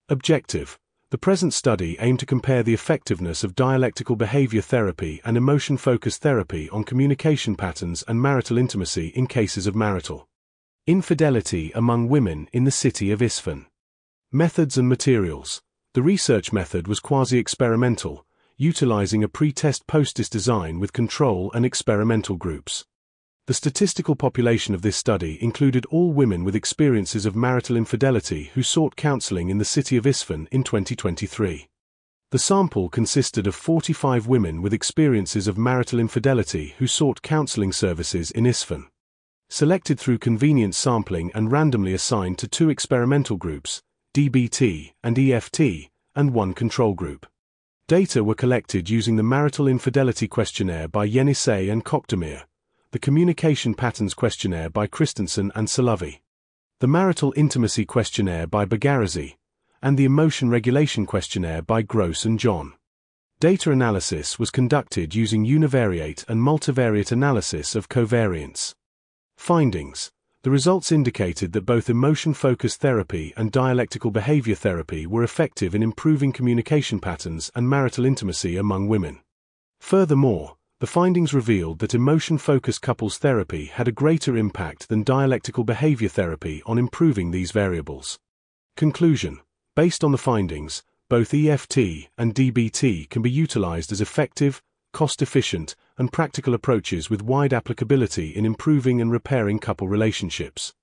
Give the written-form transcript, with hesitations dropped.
Objective. The present study aimed to compare the effectiveness of dialectical behavior therapy and emotion-focused therapy on communication patterns and marital intimacy in cases of marital infidelity among women in the city of Isfahan. Methods and materials. The research method was quasi-experimental, utilizing a pre-test post-test design with control and experimental groups. The statistical population of this study included all women with experiences of marital infidelity who sought counseling in the city of Isfahan in 2023. The sample consisted of 45 women with experiences of marital infidelity who sought counseling services in Isfahan. Selected through convenience sampling and randomly assigned to 2 experimental groups, DBT and EFT, and 1 control group. Data were collected using the Marital Infidelity Questionnaire by Yenisei and Kokdemir, the Communication Patterns Questionnaire by Christensen and Salovey, the Marital Intimacy Questionnaire by Bagarazzi, and the Emotion Regulation Questionnaire by Gross and John. Data analysis was conducted using univariate and multivariate analysis of covariance. Findings. The results indicated that both emotion-focused therapy and dialectical behavior therapy were effective in improving communication patterns and marital intimacy among women. Furthermore, the findings revealed that emotion-focused couples therapy had a greater impact than dialectical behavior therapy on improving these variables. Conclusion. Based on the findings, both EFT and DBT can be utilized as effective, cost-efficient, and practical approaches with wide applicability in improving and repairing couple relationships.